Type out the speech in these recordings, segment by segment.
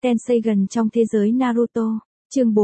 Tenseigan trong thế giới Naruto, chương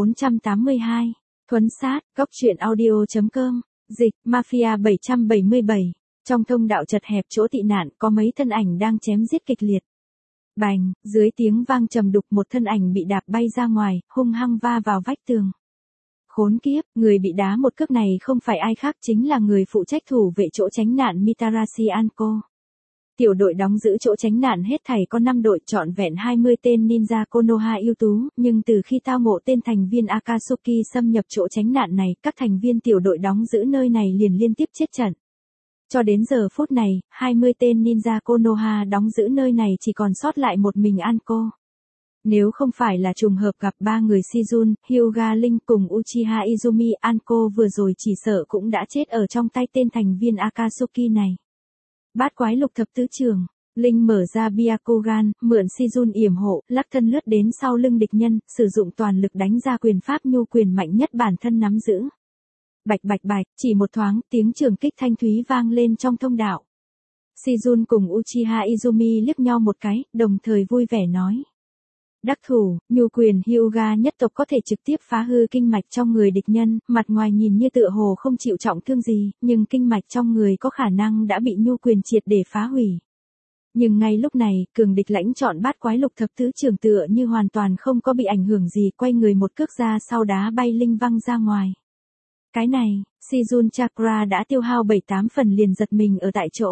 482, Thuấn sát, góc truyện audio.com, dịch, Mafia 777, trong thông đạo chật hẹp chỗ tị nạn có mấy thân ảnh đang chém giết kịch liệt. Bành, dưới tiếng vang trầm đục một thân ảnh bị đạp bay ra ngoài, hung hăng va vào vách tường. Khốn kiếp, người bị đá một cước này không phải ai khác chính là người phụ trách thủ vệ chỗ tránh nạn Mitarashi Anko. Tiểu đội đóng giữ chỗ tránh nạn hết thảy có 5 đội trọn vẹn 20 tên ninja Konoha ưu tú, nhưng từ khi tao ngộ tên thành viên Akatsuki xâm nhập chỗ tránh nạn này, các thành viên tiểu đội đóng giữ nơi này liền liên tiếp chết trận. Cho đến giờ phút này, 20 tên ninja Konoha đóng giữ nơi này chỉ còn sót lại một mình Anko. Nếu không phải là trùng hợp gặp ba người Shizun, Hyuga Linh cùng Uchiha Izumi, Anko vừa rồi chỉ sợ cũng đã chết ở trong tay tên thành viên Akatsuki này. Bát quái lục thập tứ trường, Linh mở ra Byakugan, mượn Shizun yểm hộ, lắc thân lướt đến sau lưng địch nhân, sử dụng toàn lực đánh ra quyền pháp nhu quyền mạnh nhất bản thân nắm giữ. Bạch bạch bạch, chỉ một thoáng, tiếng trường kích thanh thúy vang lên trong thông đạo. Shizun cùng Uchiha Izumi liếc nhau một cái, đồng thời vui vẻ nói. Đắc thủ, nhu quyền Hyuga nhất tộc có thể trực tiếp phá hư kinh mạch trong người địch nhân, mặt ngoài nhìn như tựa hồ không chịu trọng thương gì, nhưng kinh mạch trong người có khả năng đã bị nhu quyền triệt để phá hủy. Nhưng ngay lúc này, cường địch lãnh chọn bát quái lục thập tứ trường tựa như hoàn toàn không có bị ảnh hưởng gì, quay người một cước ra sau đá bay Linh văng ra ngoài. Cái này, Shizun Chakra đã tiêu hao 7-8 phần liền giật mình ở tại chỗ.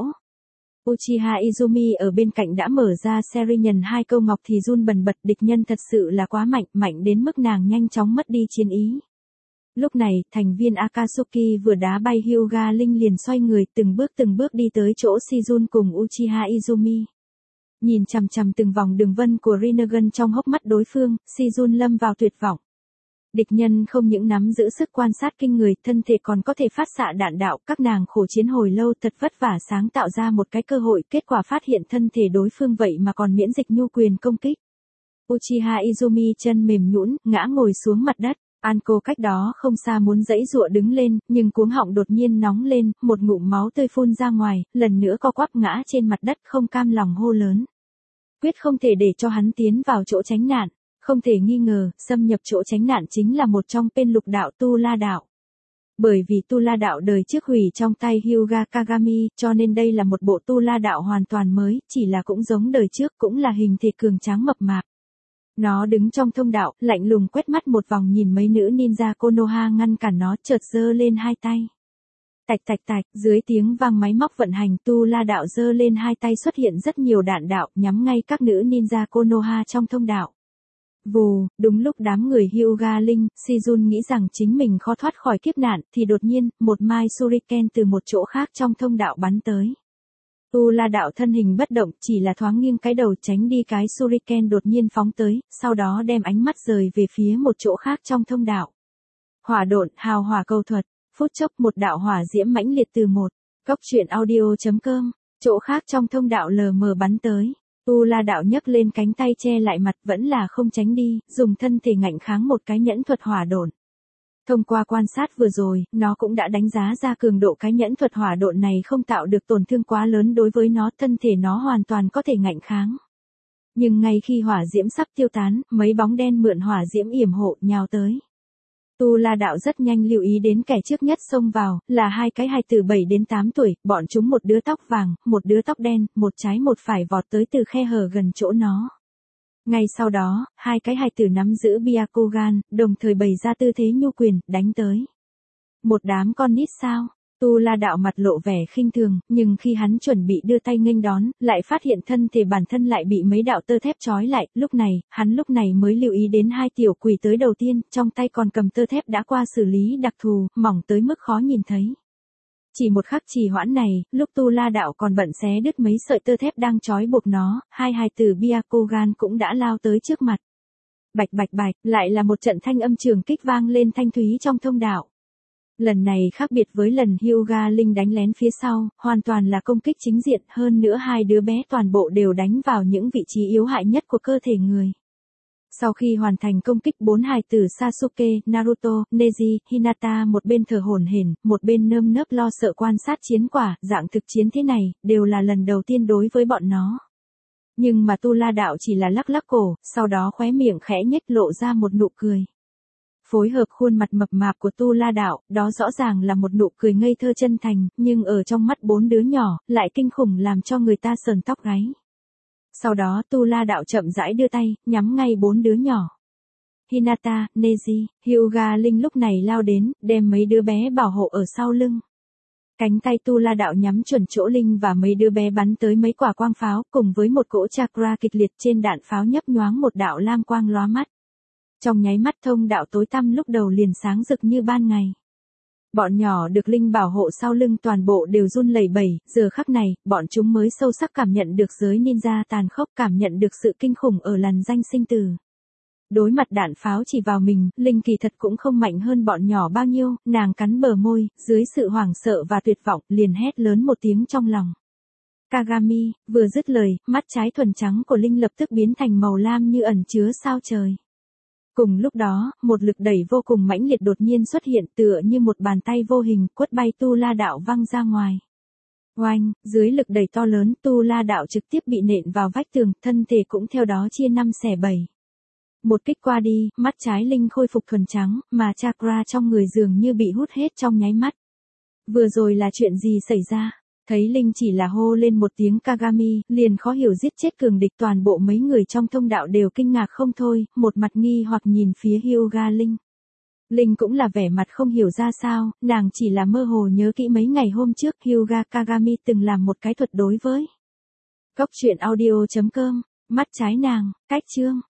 Uchiha Izumi ở bên cạnh đã mở ra Serinhân 2 câu ngọc thì run bần bật, địch nhân thật sự là quá mạnh, mạnh đến mức nàng nhanh chóng mất đi chiến ý. Lúc này, thành viên Akatsuki vừa đá bay Hyuga Linh liền xoay người từng bước đi tới chỗ Shizun cùng Uchiha Izumi. Nhìn chằm chằm từng vòng đường vân của Rinnegan trong hốc mắt đối phương, Shizun lâm vào tuyệt vọng. Địch nhân không những nắm giữ sức quan sát kinh người, thân thể còn có thể phát xạ đạn đạo, các nàng khổ chiến hồi lâu thật vất vả sáng tạo ra một cái cơ hội, kết quả phát hiện thân thể đối phương vậy mà còn miễn dịch nhu quyền công kích. Uchiha Izumi chân mềm nhũn, ngã ngồi xuống mặt đất, Anko cách đó không xa muốn giãy giụa đứng lên, nhưng cuống họng đột nhiên nóng lên, một ngụm máu tươi phun ra ngoài, lần nữa co quắp ngã trên mặt đất không cam lòng hô lớn. Quyết không thể để cho hắn tiến vào chỗ tránh nạn. Không thể nghi ngờ, xâm nhập chỗ tránh nạn chính là một trong tên lục đạo Tu La đạo. Bởi vì Tu La đạo đời trước hủy trong tay Hyuga Kagami, cho nên đây là một bộ Tu La đạo hoàn toàn mới, chỉ là cũng giống đời trước, cũng là hình thể cường tráng mập mạp. Nó đứng trong thông đạo, lạnh lùng quét mắt một vòng nhìn mấy nữ ninja Konoha ngăn cản nó, chợt giơ lên hai tay. Tạch tạch tạch, dưới tiếng vang máy móc vận hành, Tu La đạo giơ lên hai tay, xuất hiện rất nhiều đạn đạo, nhắm ngay các nữ ninja Konoha trong thông đạo. Vù, đúng lúc đám người Hyuga Linh, Shizun nghĩ rằng chính mình khó thoát khỏi kiếp nạn, thì đột nhiên, một mai shuriken từ một chỗ khác trong thông đạo bắn tới. Tu La đạo thân hình bất động, chỉ là thoáng nghiêng cái đầu tránh đi cái shuriken đột nhiên phóng tới, sau đó đem ánh mắt rời về phía một chỗ khác trong thông đạo. Hỏa độn, hào hỏa câu thuật, phút chốc một đạo hỏa diễm mãnh liệt từ một góc truyện audio.com, chỗ khác trong thông đạo lờ mờ bắn tới. Tu La đạo nhấc lên cánh tay che lại mặt vẫn là không tránh đi, dùng thân thể ngạnh kháng một cái nhẫn thuật hỏa độn. Thông qua quan sát vừa rồi, nó cũng đã đánh giá ra cường độ cái nhẫn thuật hỏa độn này không tạo được tổn thương quá lớn đối với nó, thân thể nó hoàn toàn có thể ngạnh kháng. Nhưng ngay khi hỏa diễm sắp tiêu tán, mấy bóng đen mượn hỏa diễm yểm hộ nhào tới. Tu La đạo rất nhanh lưu ý đến kẻ trước nhất xông vào, là hai cái hài tử 7 đến 8 tuổi, bọn chúng một đứa tóc vàng, một đứa tóc đen, một trái một phải vọt tới từ khe hở gần chỗ nó. Ngay sau đó, hai cái hài tử nắm giữ Byakugan, đồng thời bày ra tư thế nhu quyền, đánh tới. Một đám con nít sao? Tu La đạo mặt lộ vẻ khinh thường, nhưng khi hắn chuẩn bị đưa tay nghênh đón, lại phát hiện thân thể bản thân lại bị mấy đạo tơ thép trói lại, hắn lúc này mới lưu ý đến hai tiểu quỷ tới đầu tiên, trong tay còn cầm tơ thép đã qua xử lý đặc thù, mỏng tới mức khó nhìn thấy. Chỉ một khắc trì hoãn này, lúc Tu La đạo còn bận xé đứt mấy sợi tơ thép đang trói buộc nó, hai hài tử Byakugan cũng đã lao tới trước mặt. Bạch bạch bạch, lại là một trận thanh âm trường kích vang lên thanh thúy trong thông đạo. Lần này khác biệt với lần Hyuga Linh đánh lén phía sau, hoàn toàn là công kích chính diện, hơn nữa hai đứa bé toàn bộ đều đánh vào những vị trí yếu hại nhất của cơ thể người. Sau khi hoàn thành công kích, 4 hài tử Sasuke, Naruto, Neji, Hinata một bên thở hổn hển, một bên nơm nớp lo sợ quan sát chiến quả, dạng thực chiến thế này, đều là lần đầu tiên đối với bọn nó. Nhưng mà Tu La Đạo chỉ là lắc lắc cổ, sau đó khóe miệng khẽ nhếch lộ ra một nụ cười. Phối hợp khuôn mặt mập mạp của Tu La Đạo, đó rõ ràng là một nụ cười ngây thơ chân thành, nhưng ở trong mắt bốn đứa nhỏ, lại kinh khủng làm cho người ta sờn tóc gáy. Sau đó Tu La Đạo chậm rãi đưa tay, nhắm ngay bốn đứa nhỏ. Hinata, Neji, Hyuga Linh lúc này lao đến, đem mấy đứa bé bảo hộ ở sau lưng. Cánh tay Tu La Đạo nhắm chuẩn chỗ Linh và mấy đứa bé bắn tới mấy quả quang pháo, cùng với một cỗ chakra kịch liệt trên đạn pháo nhấp nhoáng một đạo lam quang lóa mắt. Trong nháy mắt thông đạo tối tăm lúc đầu liền sáng rực như ban ngày. Bọn nhỏ được Linh bảo hộ sau lưng toàn bộ đều run lẩy bẩy, giờ khắc này, bọn chúng mới sâu sắc cảm nhận được giới ninja tàn khốc, cảm nhận được sự kinh khủng ở làn danh sinh tử. Đối mặt đạn pháo chỉ vào mình, Linh kỳ thật cũng không mạnh hơn bọn nhỏ bao nhiêu, nàng cắn bờ môi, dưới sự hoảng sợ và tuyệt vọng, liền hét lớn một tiếng trong lòng. Kagami, vừa dứt lời, mắt trái thuần trắng của Linh lập tức biến thành màu lam như ẩn chứa sao trời. Cùng lúc đó, một lực đẩy vô cùng mãnh liệt đột nhiên xuất hiện tựa như một bàn tay vô hình quất bay Tu La Đạo văng ra ngoài. Oanh, dưới lực đẩy to lớn Tu La Đạo trực tiếp bị nện vào vách tường, thân thể cũng theo đó chia 5/7. Một kích qua đi, mắt trái Linh khôi phục thuần trắng, mà chakra trong người dường như bị hút hết trong nháy mắt. Vừa rồi là chuyện gì xảy ra? Thấy Linh chỉ là hô lên một tiếng Kagami, liền khó hiểu giết chết cường địch, toàn bộ mấy người trong thông đạo đều kinh ngạc không thôi, một mặt nghi hoặc nhìn phía Hyuga Linh. Linh cũng là vẻ mặt không hiểu ra sao, nàng chỉ là mơ hồ nhớ kỹ mấy ngày hôm trước Hyuga Kagami từng làm một cái thuật đối với. Góc truyện audio.com, mắt trái nàng, cách chương.